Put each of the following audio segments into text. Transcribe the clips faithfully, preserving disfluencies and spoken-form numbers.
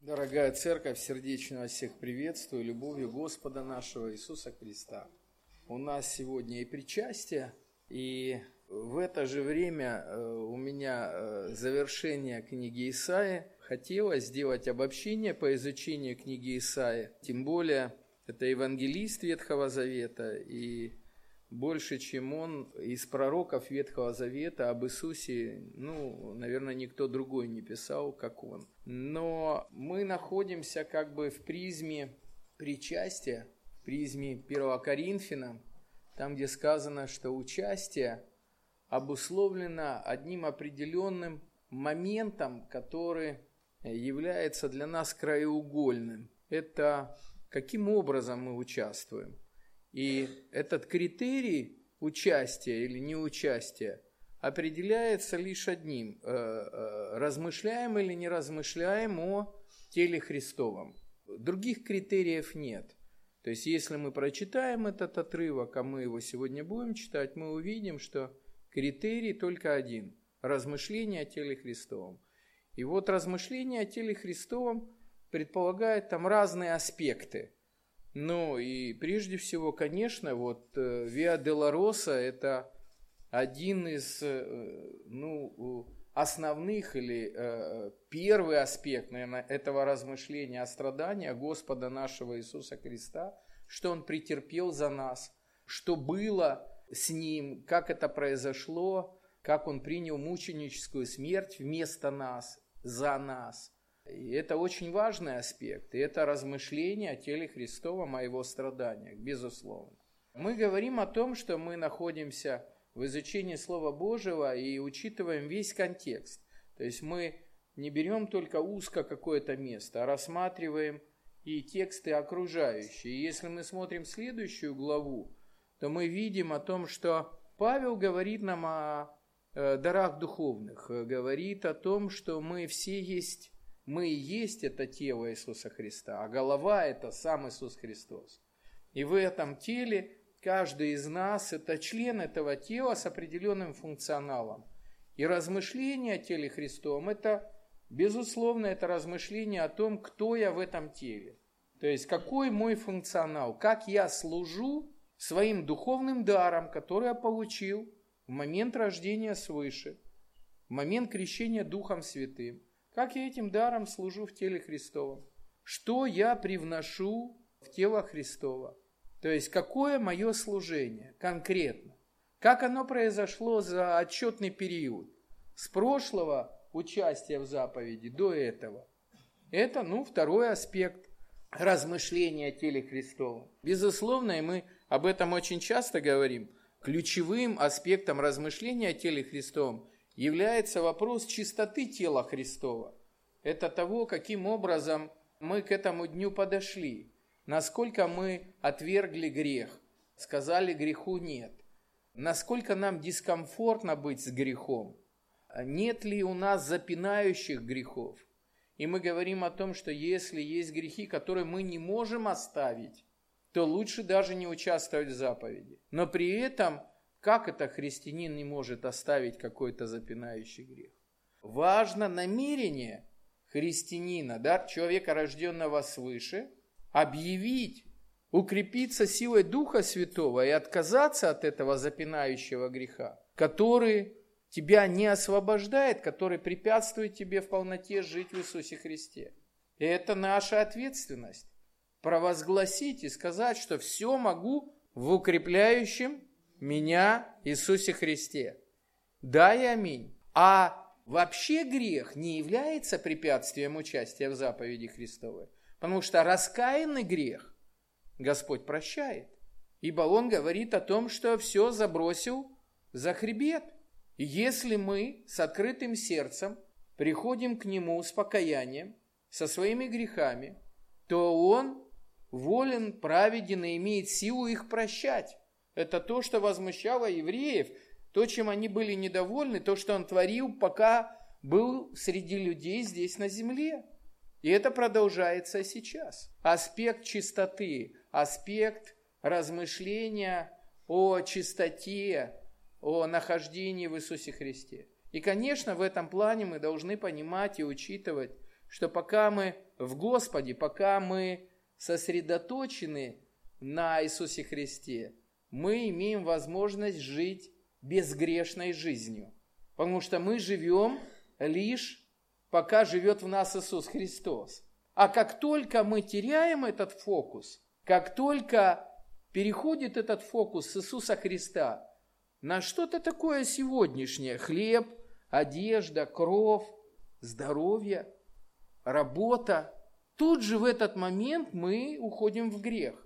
Дорогая Церковь, сердечно вас всех приветствую, любовью Господа нашего Иисуса Христа. У нас сегодня и причастие, и в это же время у меня завершение книги Исаии. Хотелось сделать обобщение по изучению книги Исаии, тем более это евангелист Ветхого Завета, и больше, чем он, из пророков Ветхого Завета об Иисусе, ну, наверное, никто другой не писал, как он. Но мы находимся как бы в призме причастия, в призме первого Коринфянам, там, где сказано, что участие обусловлено одним определенным моментом, который является для нас краеугольным. Это каким образом мы участвуем. И этот критерий участия или неучастия определяется лишь одним. Размышляем или не размышляем о теле Христовом. Других критериев нет. То есть, если мы прочитаем этот отрывок, а мы его сегодня будем читать, мы увидим, что критерий только один. Размышление о теле Христовом. И вот размышление о теле Христовом предполагает там разные аспекты. Ну и прежде всего, конечно, вот Виа Долороса – это один из ну, основных или э, первый аспект, наверное, этого размышления о страдании Господа нашего Иисуса Христа, что Он претерпел за нас, что было с Ним, как это произошло, как Он принял мученическую смерть вместо нас, за нас. И это очень важный аспект, и это размышление о теле Христовом, о Его страданиях, безусловно. Мы говорим о том, что мы находимся в изучении Слова Божьего и учитываем весь контекст. То есть мы не берем только узко какое-то место, а рассматриваем и тексты окружающие. И если мы смотрим следующую главу, то мы видим о том, что Павел говорит нам о дарах духовных, говорит о том, что мы все есть... Мы и есть это тело Иисуса Христа, а голова – это сам Иисус Христос. И в этом теле каждый из нас – это член этого тела с определенным функционалом. И размышление о теле Христовом – это, безусловно, это размышление о том, кто я в этом теле. То есть, какой мой функционал, как я служу своим духовным даром, который я получил в момент рождения свыше, в момент крещения Духом Святым. Как я этим даром служу в теле Христовом? Что я привношу в тело Христова? То есть, какое мое служение конкретно? Как оно произошло за отчетный период? С прошлого участия в заповеди до этого. Это, ну, второй аспект размышления о теле Христовом. Безусловно, и мы об этом очень часто говорим, ключевым аспектом размышления о теле Христовом является вопрос чистоты тела Христова. Это того, каким образом мы к этому дню подошли. Насколько мы отвергли грех, сказали греху нет. Насколько нам дискомфортно быть с грехом. Нет ли у нас запинающих грехов. И мы говорим о том, что если есть грехи, которые мы не можем оставить, то лучше даже не участвовать в заповеди. Но при этом... Как это христианин не может оставить какой-то запинающий грех? Важно намерение христианина, да, человека, рожденного свыше, объявить, укрепиться силой Духа Святого и отказаться от этого запинающего греха, который тебя не освобождает, который препятствует тебе в полноте жить в Иисусе Христе. И это наша ответственность. Провозгласить и сказать, что все могу в укрепляющем меня Иисусе Христе. Да и аминь. А вообще грех не является препятствием участия в заповеди Христовой. Потому что раскаянный грех Господь прощает. Ибо Он говорит о том, что все забросил за хребет. И если мы с открытым сердцем приходим к Нему с покаянием, со своими грехами, то Он волен, праведен и имеет силу их прощать. Это то, что возмущало евреев, то, чем они были недовольны, то, что Он творил, пока был среди людей здесь на земле. И это продолжается сейчас. Аспект чистоты, аспект размышления о чистоте, о нахождении в Иисусе Христе. И, конечно, в этом плане мы должны понимать и учитывать, что пока мы в Господе, пока мы сосредоточены на Иисусе Христе, мы имеем возможность жить безгрешной жизнью. Потому что мы живем лишь пока живет в нас Иисус Христос. А как только мы теряем этот фокус, как только переходит этот фокус с Иисуса Христа на что-то такое сегодняшнее, хлеб, одежда, кров, здоровье, работа, тут же в этот момент мы уходим в грех.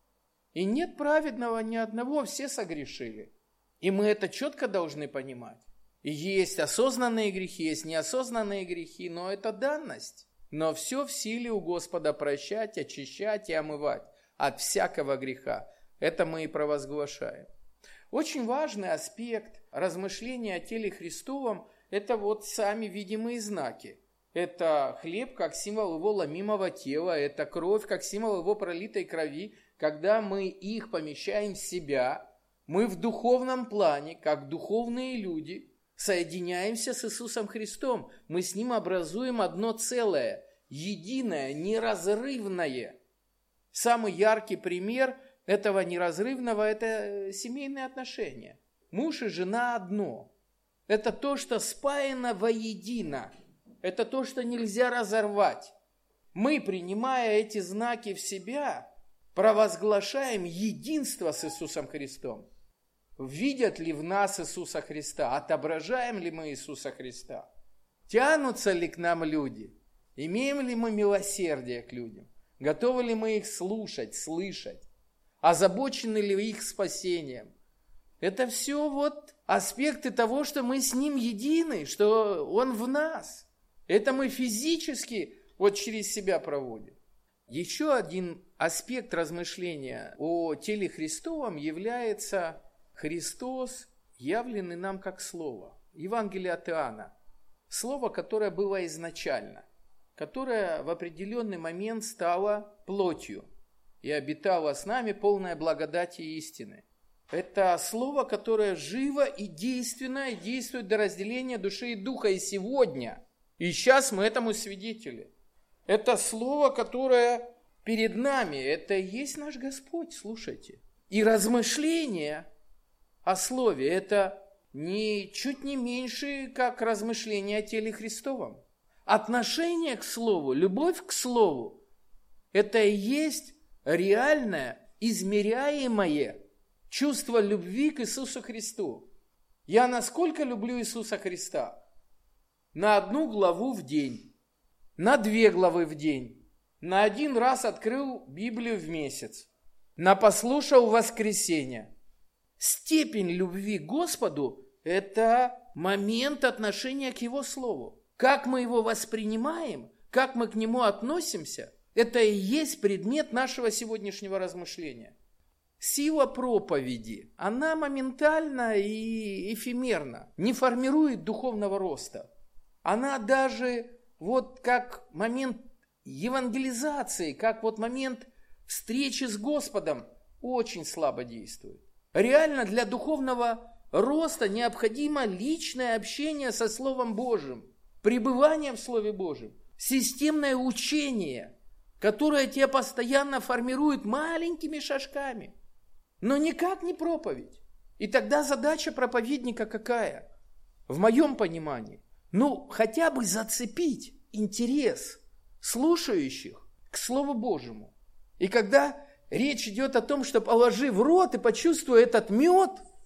И нет праведного ни одного, все согрешили. И мы это четко должны понимать. И есть осознанные грехи, есть неосознанные грехи, но это данность. Но все в силе у Господа прощать, очищать и омывать от всякого греха. Это мы и провозглашаем. Очень важный аспект размышления о теле Христовом – это вот сами видимые знаки. Это хлеб как символ его ломимого тела, это кровь как символ его пролитой крови. Когда мы их помещаем в себя, мы в духовном плане, как духовные люди, соединяемся с Иисусом Христом. Мы с Ним образуем одно целое, единое, неразрывное. Самый яркий пример этого неразрывного – это семейные отношения. Муж и жена одно. Это то, что спаяно воедино. Это то, что нельзя разорвать. Мы, принимая эти знаки в себя, провозглашаем единство с Иисусом Христом. Видят ли в нас Иисуса Христа? Отображаем ли мы Иисуса Христа? Тянутся ли к нам люди? Имеем ли мы милосердие к людям? Готовы ли мы их слушать, слышать? Озабочены ли их спасением? Это все вот аспекты того, что мы с Ним едины, что Он в нас. Это мы физически вот через себя проводим. Еще один аспект размышления о теле Христовом является Христос, явленный нам как Слово. Евангелие от Иоанна. Слово, которое было изначально, которое в определенный момент стало плотью и обитало с нами, полное благодати и истины. Это слово, которое живо и действенно, и действует до разделения души и духа и сегодня. И сейчас мы этому свидетели. Это слово, которое перед нами, это и есть наш Господь, слушайте. И размышления о слове, это не, чуть не меньше, как размышления о теле Христовом. Отношение к слову, любовь к слову, это и есть реальное, измеряемое чувство любви к Иисусу Христу. Я насколько люблю Иисуса Христа? На одну главу в день, на две главы в день, на один раз открыл Библию в месяц, на послушал воскресенье. Степень любви к Господу – это момент отношения к Его Слову. Как мы его воспринимаем, как мы к нему относимся, это и есть предмет нашего сегодняшнего размышления. Сила проповеди, она моментально и эфемерна, не формирует духовного роста. Она даже вот как момент евангелизации, как вот момент встречи с Господом очень слабо действует. Реально для духовного роста необходимо личное общение со Словом Божьим, пребывание в Слове Божьем, системное учение, которое тебя постоянно формирует маленькими шажками, но никак не проповедь. И тогда задача проповедника какая? В моем понимании, ну хотя бы зацепить интерес слушающих к Слову Божьему. И когда речь идет о том, что положи в рот и почувствуй этот мед,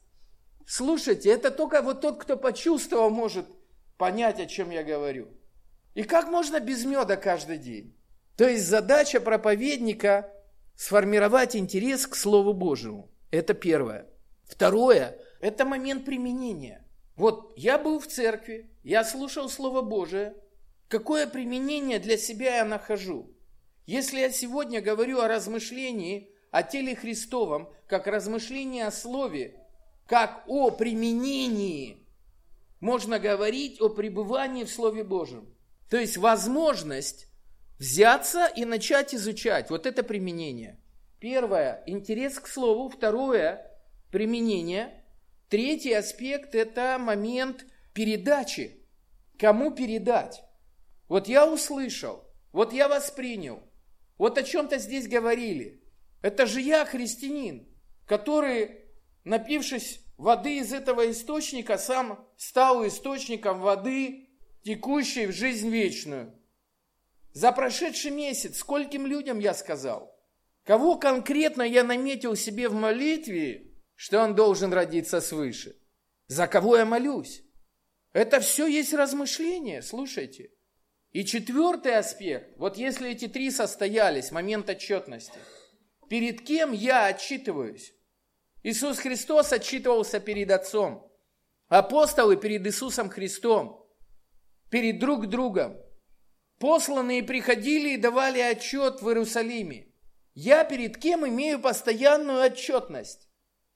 слушайте, это только вот тот, кто почувствовал, может понять, о чем я говорю. И как можно без меда каждый день? То есть задача проповедника сформировать интерес к Слову Божьему. Это первое. Второе, это момент применения. Вот я был в церкви, я слушал Слово Божие. Какое применение для себя я нахожу? Если я сегодня говорю о размышлении о теле Христовом, как размышлении о Слове, как о применении, можно говорить о пребывании в Слове Божьем. То есть возможность взяться и начать изучать. Вот это применение. Первое – интерес к Слову. Второе – применение. Третий аспект – это момент передачи. Кому передать? Вот я услышал. Вот я вас принял. Вот о чем-то здесь говорили. Это же я, христианин, который, напившись воды из этого источника, сам стал источником воды, текущей в жизнь вечную. За прошедший месяц скольким людям я сказал? Кого конкретно я наметил себе в молитве, что он должен родиться свыше? За кого я молюсь? Это все есть размышление, слушайте. И четвертый аспект, вот если эти три состоялись, момент отчетности, перед кем я отчитываюсь? Иисус Христос отчитывался перед Отцом, апостолы перед Иисусом Христом, перед друг другом. Посланные приходили и давали отчет в Иерусалиме. Я перед кем имею постоянную отчетность?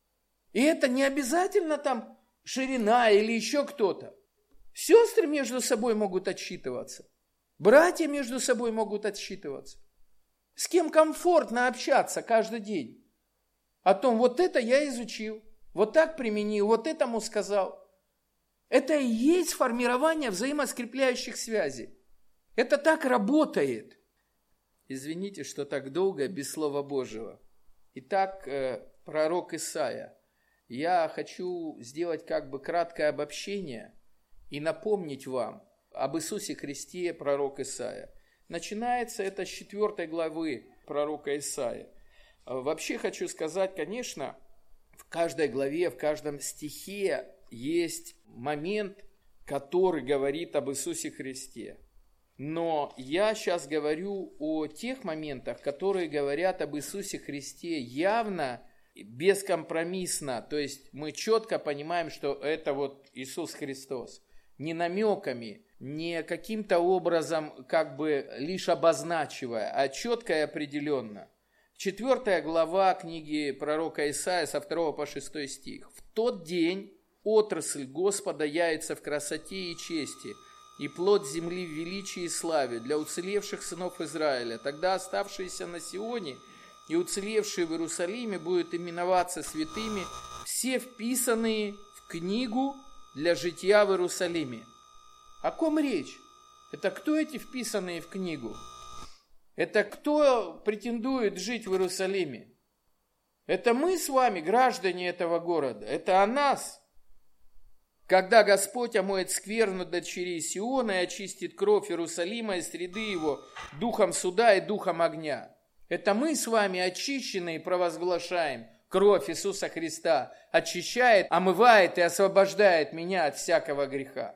И это не обязательно там ширина или еще кто-то. Сестры между собой могут отчитываться. Братья между собой могут отчитываться. С кем комфортно общаться каждый день? О том, вот это я изучил, вот так применил, вот этому сказал. Это и есть формирование взаимоскрепляющих связей. Это так работает. Извините, что так долго без Слова Божьего. Итак, пророк Исаия. Я хочу сделать как бы краткое обобщение и напомнить вам об Иисусе Христе, пророк Исаия. Начинается это с четвертой главы пророка Исаия. Вообще хочу сказать, конечно, в каждой главе, в каждом стихе есть момент, который говорит об Иисусе Христе. Но я сейчас говорю о тех моментах, которые говорят об Иисусе Христе явно, бескомпромиссно. То есть мы четко понимаем, что это вот Иисус Христос. Не намеками, не каким-то образом как бы лишь обозначивая, а четко и определенно. Четвертая глава книги пророка Исаия со второго по шестой стих. «В тот день отрасль Господа явится в красоте и чести, и плод земли в величии и славе для уцелевших сынов Израиля. Тогда оставшиеся на Сионе и уцелевшие в Иерусалиме будут именоваться святыми, все вписанные в книгу для жития в Иерусалиме». О ком речь? Это кто эти вписанные в книгу? Это кто претендует жить в Иерусалиме? Это мы с вами, граждане этого города. Это о нас. Когда Господь омоет скверну дочерей Сиона и очистит кровь Иерусалима и среды его духом суда и духом огня. Это мы с вами очищенные провозглашаем кровь Иисуса Христа. Очищает, омывает и освобождает меня от всякого греха.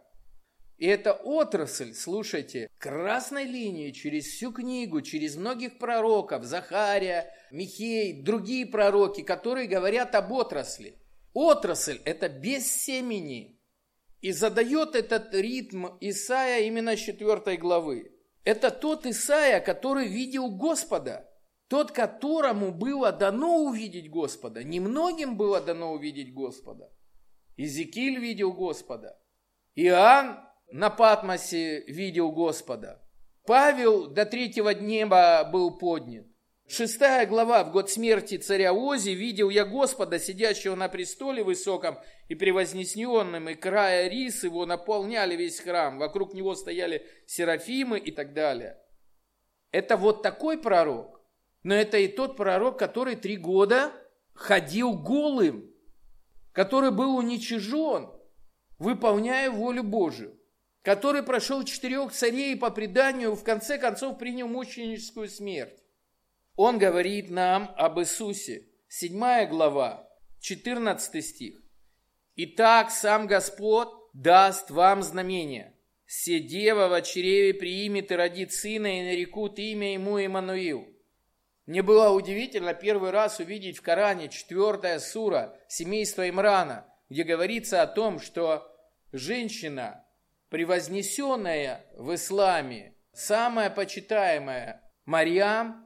И эта отрасль, слушайте, красной линией через всю книгу, через многих пророков, Захария, Михей, другие пророки, которые говорят об отрасли. Отрасль – это без семени. И задает этот ритм Исаия именно с четвертой главы. Это тот Исаия, который видел Господа. Тот, которому было дано увидеть Господа. Немногим было дано увидеть Господа. Иезекииль видел Господа. Иоанн на Патмосе видел Господа. Павел до третьего неба был поднят. Шестая глава. В год смерти царя Ози видел я Господа, сидящего на престоле высоком и превознесенным, и края рис его наполняли весь храм. Вокруг него стояли серафимы и так далее. Это вот такой пророк. Но это и тот пророк, который три года ходил голым, который был уничижен, выполняя волю Божию, который прошел четырех царей и по преданию в конце концов принял мученическую смерть. Он говорит нам об Иисусе. Седьмая глава, четырнадцатый стих. «Итак, сам Господь даст вам знамение. Се дева в чреве приимет и родит сына, и нарекут имя ему Иммануил». Мне было удивительно первый раз увидеть в Коране четвертая сура семейства Имрана, где говорится о том, что женщина, превознесенная в исламе, самая почитаемая Марьям,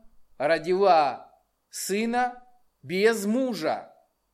родила сына без мужа.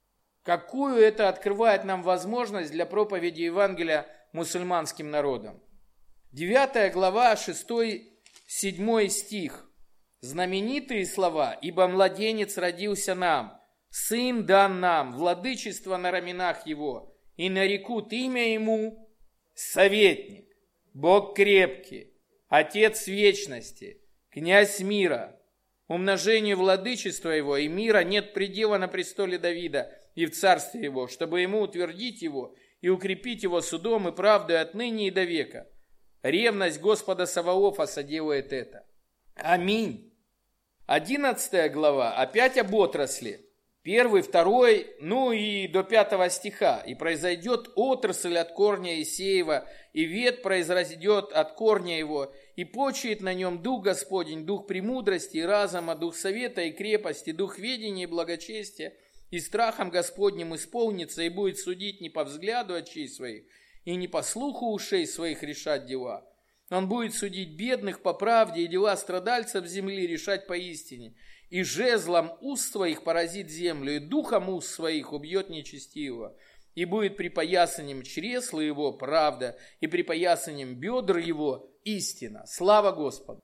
Какую это открывает нам возможность для проповеди Евангелия мусульманским народам. Девятая глава, шестой, седьмой стих. Знаменитые слова: «Ибо младенец родился нам, сын дан нам, владычество на раменах его, и нарекут имя ему Советник, Бог крепкий, Отец вечности, князь мира, умножению владычества его и мира нет предела на престоле Давида и в царстве его, чтобы ему утвердить его и укрепить его судом и правдой отныне и до века. Ревность Господа Саваофа соделает это. Аминь. Одиннадцатая глава опять об отрасли. Первый, второй, ну и до пятого стиха. «И произойдет отрасль от корня Иисеева, и ветвь произрастет от корня его, и почует на нем дух Господень, дух премудрости и разума, дух совета и крепости, дух ведения и благочестия, и страхом Господним исполнится, и будет судить не по взгляду очей своих, и не по слуху ушей своих решать дела. Он будет судить бедных по правде, и дела страдальцев земли решать поистине. И жезлом уст своих поразит землю, и духом уст своих убьет нечестивого. И будет припоясанием чресла его правда, и припоясанием бедр его истина». Слава Господу!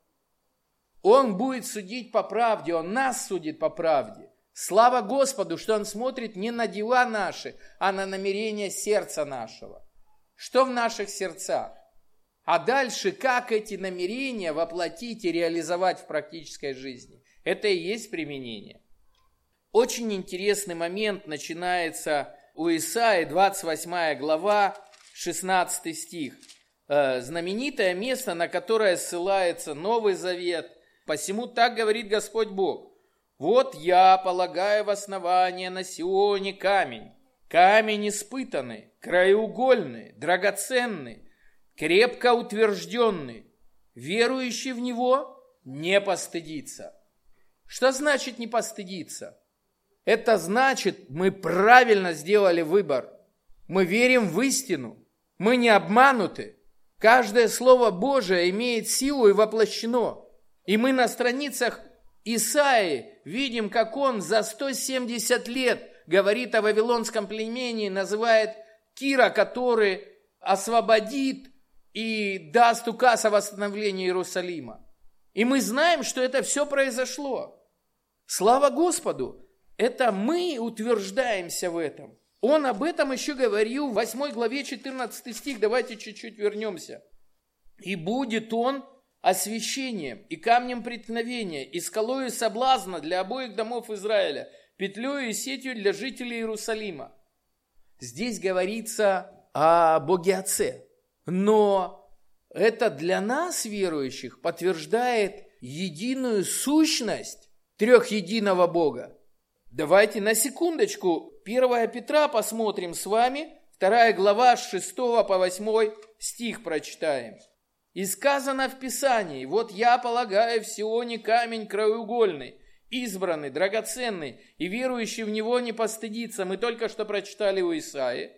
Он будет судить по правде, Он нас судит по правде. Слава Господу, что Он смотрит не на дела наши, а на намерения сердца нашего. Что в наших сердцах? А дальше, как эти намерения воплотить и реализовать в практической жизни? Это и есть применение. Очень интересный момент начинается у Исаии, двадцать восьмая глава, шестнадцатый стих. Знаменитое место, на которое ссылается Новый Завет. «Посему так говорит Господь Бог: вот я полагаю в основание на Сионе камень, камень испытанный, краеугольный, драгоценный, крепко утвержденный, верующий в него не постыдится». Что значит не постыдиться? Это значит, мы правильно сделали выбор. Мы верим в истину. Мы не обмануты. Каждое слово Божие имеет силу и воплощено. И мы на страницах Исаии видим, как он за сто семьдесят лет говорит о вавилонском пленении, называет Кира, который освободит и даст указ о восстановлении Иерусалима. И мы знаем, что это все произошло. Слава Господу! Это мы утверждаемся в этом. Он об этом еще говорил в восьмой главе четырнадцатый стих. Давайте чуть-чуть вернемся. «И будет он освящением и камнем преткновения, и скалою соблазна для обоих домов Израиля, петлею и сетью для жителей Иерусалима». Здесь говорится о Боге Отце. Но это для нас, верующих, подтверждает единую сущность трехединого Бога. Давайте на секундочку первое Петра посмотрим с вами, вторая глава с шестого по восьмой стих прочитаем. «И сказано в Писании: вот я полагаю в Сионе камень краеугольный, избранный, драгоценный, и верующий в него не постыдится». Мы только что прочитали у Исаии.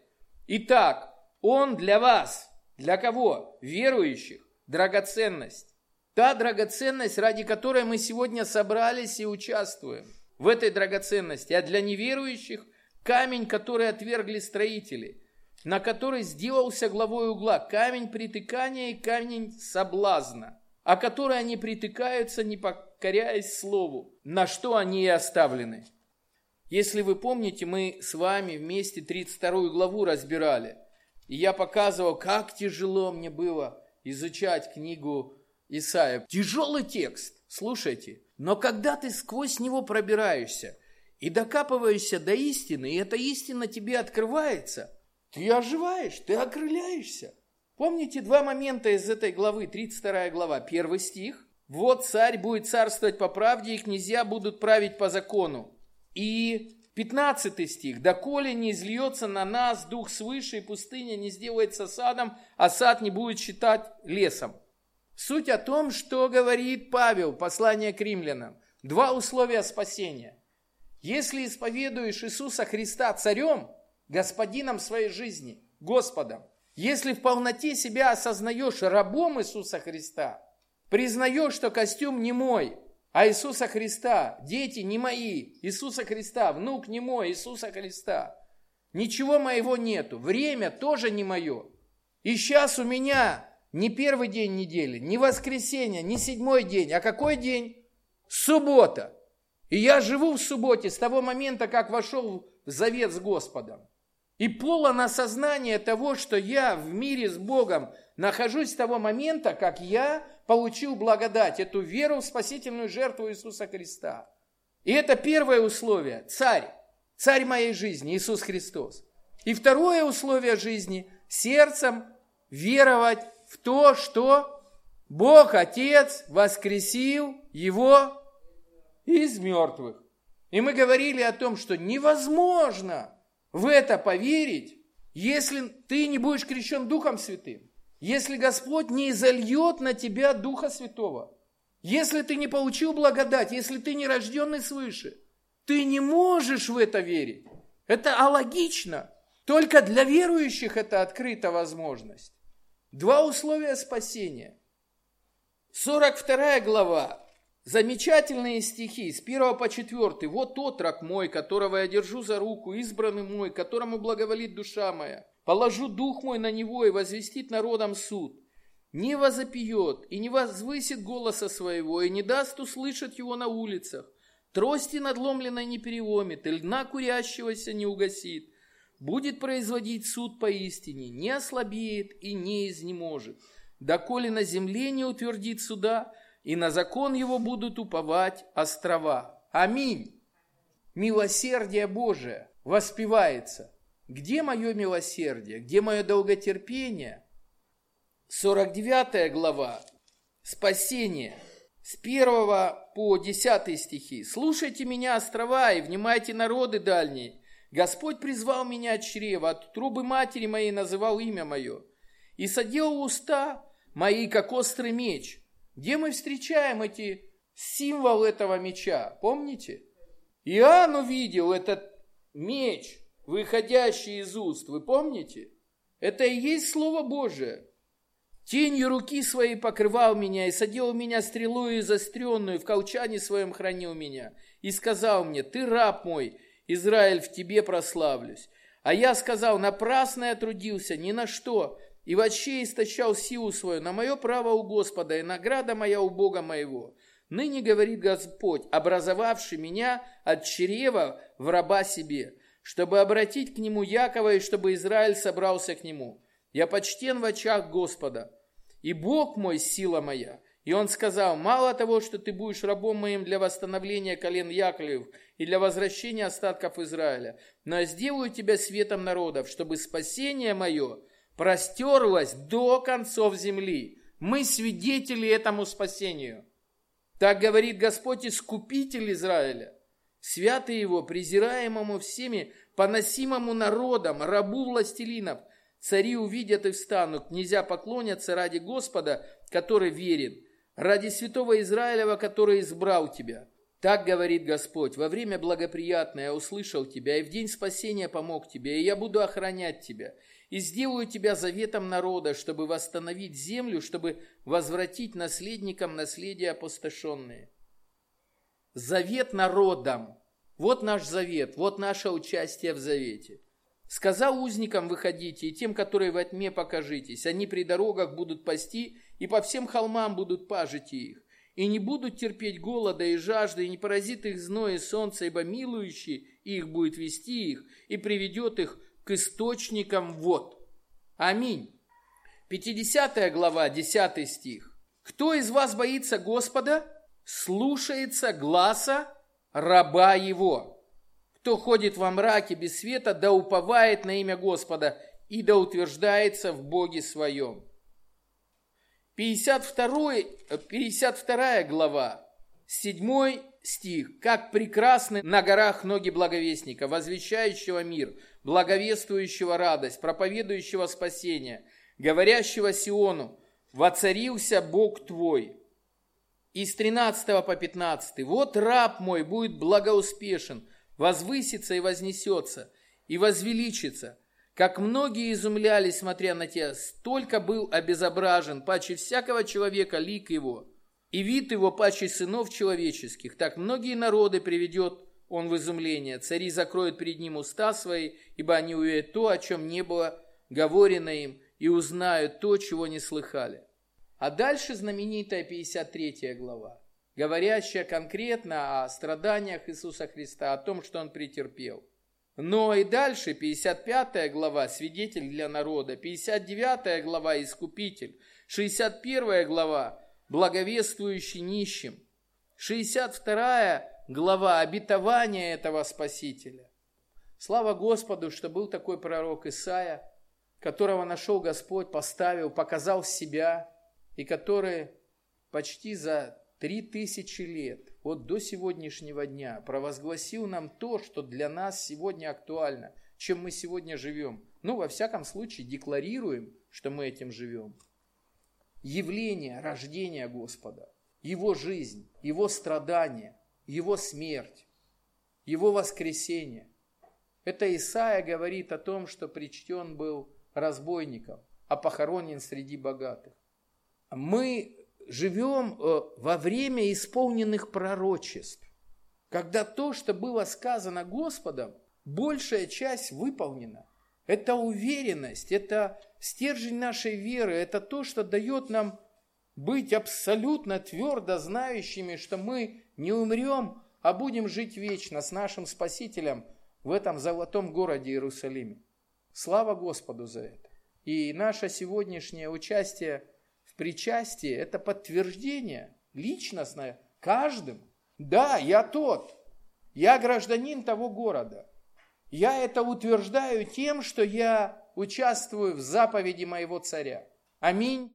Итак, он для вас, для кого? Верующих, драгоценность. Та драгоценность, ради которой мы сегодня собрались и участвуем в этой драгоценности. А для неверующих камень, который отвергли строители, на который сделался главой угла, камень притыкания и камень соблазна, о который они притыкаются, не покоряясь слову, на что они и оставлены. Если вы помните, мы с вами вместе тридцать вторую главу разбирали, и я показывал, как тяжело мне было изучать книгу Исаия. Тяжелый текст, слушайте, но когда ты сквозь него пробираешься и докапываешься до истины, и эта истина тебе открывается, ты оживаешь, ты окрыляешься. Помните два момента из этой главы, тридцать вторая глава, первый стих. «Вот царь будет царствовать по правде, и князья будут править по закону». И пятнадцатый стих. «Доколе не изльется на нас дух свыше, и пустыня не сделается садом, а сад не будет считать лесом». Суть о том, что говорит Павел, послание к римлянам. Два условия спасения. Если исповедуешь Иисуса Христа царем, господином своей жизни, Господом, если в полноте себя осознаешь рабом Иисуса Христа, признаешь, что костюм не мой, а Иисуса Христа, дети не мои, Иисуса Христа, внук не мой, Иисуса Христа, ничего моего нету, время тоже не мое. И сейчас у меня не первый день недели, не воскресенье, не седьмой день, а какой день? Суббота. И я живу в субботе с того момента, как вошел в завет с Господом. И полон осознания того, что я в мире с Богом нахожусь с того момента, как я получил благодать, эту веру в спасительную жертву Иисуса Христа. И это первое условие, царь, царь моей жизни, Иисус Христос. И второе условие жизни, сердцем веровать в то, что Бог Отец воскресил его из мертвых. И мы говорили о том, что невозможно в это поверить, если ты не будешь крещен Духом Святым. Если Господь не изольет на тебя Духа Святого. Если ты не получил благодать, если ты не рожденный свыше, ты не можешь в это верить. Это алогично. Только для верующих это открыта возможность. Два условия спасения. сорок вторая глава. Замечательные стихи с первого по четвёртый. «Вот отрок мой, которого я держу за руку, избранный мой, которому благоволит душа моя. Положу дух мой на него и возвестит народам суд. Не возопьет и не возвысит голоса своего, и не даст услышать его на улицах. Трости надломленной не переломит, и льна курящегося не угасит. Будет производить суд поистине, не ослабеет и не изнеможет. Доколе на земле не утвердит суда, и на закон его будут уповать острова». Аминь. Милосердие Божие воспевается. Где мое милосердие? Где мое долготерпение? сорок девятая глава. Спасение. С первого по десятый стихи. «Слушайте меня, острова, и внимайте, народы дальние. Господь призвал меня от чрева, от утробы матери моей называл имя мое. И соделал уста мои, как острый меч». Где мы встречаем эти символы этого меча? Помните? Иоанн увидел этот меч, выходящий из уст. Вы помните? Это и есть Слово Божие. «Тенью руки своей покрывал меня, и соделал меня стрелою изостренную, в колчане своем хранил меня. И сказал мне: ты раб мой, Израиль, в тебе прославлюсь. А я сказал: напрасно я трудился, ни на что, и вообще истощал силу свою, на мое право у Господа, и награда моя у Бога моего. Ныне, говорит Господь, образовавший меня от чрева в раба себе, чтобы обратить к нему Якова, и чтобы Израиль собрался к нему. Я почтен в очах Господа, и Бог мой сила моя». И он сказал: мало того, что ты будешь рабом моим для восстановления колен Яковлевых и для возвращения остатков Израиля, но я сделаю тебя светом народов, чтобы спасение мое простерлось до концов земли. Мы свидетели этому спасению. Так говорит Господь, Искупитель Израиля, святый его, презираемому всеми, поносимому народом, рабу властелинов. Цари увидят и встанут, князья поклонятся ради Господа, который верен, ради святого Израилева, который избрал тебя. Так говорит Господь: во время благоприятное я услышал тебя, и в день спасения помог тебе, и я буду охранять тебя, и сделаю тебя заветом народа, чтобы восстановить землю, чтобы возвратить наследникам наследие опустошенные. Завет народам. Вот наш завет, вот наше участие в завете. «Сказал узникам: выходите, и тем, которые во тьме, покажитесь. Они при дорогах будут пасти, и по всем холмам будут пажить их. И не будут терпеть голода и жажды, и не поразит их зной и солнце, ибо милующий их будет вести их, и приведет их к источникам вод». Аминь. пятидесятая глава, десятый стих. «Кто из вас боится Господа, слушается гласа раба его. Кто ходит во мраке без света, да уповает на имя Господа, и да утверждается в Боге своем». пятьдесят вторая глава, седьмой стих. «Как прекрасны на горах ноги благовестника, возвещающего мир, благовествующего радость, проповедующего спасение, говорящего Сиону: воцарился Бог твой». И с тринадцатого по пятнадцатый. «Вот раб мой будет благоуспешен, возвысится и вознесется, и возвеличится. Как многие изумлялись, смотря на тебя, столько был обезображен, паче всякого человека лик его, и вид его паче сынов человеческих. Так многие народы приведет он в изумление. Цари закроют перед ним уста свои, ибо они увидят то, о чем не было говорено им, и узнают то, чего не слыхали». А дальше знаменитая пятьдесят третья глава, говорящая конкретно о страданиях Иисуса Христа, о том, что Он претерпел. Но и дальше пятьдесят пятая глава, свидетель для народа, пятьдесят девятая глава, искупитель, шестьдесят первая глава, благовествующий нищим. шестьдесят вторая глава обетования этого Спасителя. Слава Господу, что был такой пророк Исаия, которого нашел Господь, поставил, показал себя, и который почти за три тысячи лет, вот до сегодняшнего дня, провозгласил нам то, что для нас сегодня актуально, чем мы сегодня живем. Ну, во всяком случае, декларируем, что мы этим живем. Явление рождения Господа, Его жизнь, Его страдания, Его смерть, Его воскресение. Это Исаия говорит о том, что причтен был разбойником, а похоронен среди богатых. Мы живем во время исполненных пророчеств, когда то, что было сказано Господом, большая часть выполнена. Это уверенность, это стержень нашей веры, это то, что дает нам быть абсолютно твердо знающими, что мы не умрем, а будем жить вечно с нашим Спасителем в этом золотом городе Иерусалиме. Слава Господу за это. И наше сегодняшнее участие в причастии – это подтверждение личностное каждым. Да, я тот, я гражданин того города. Я это утверждаю тем, что я участвую в заповеди моего царя. Аминь.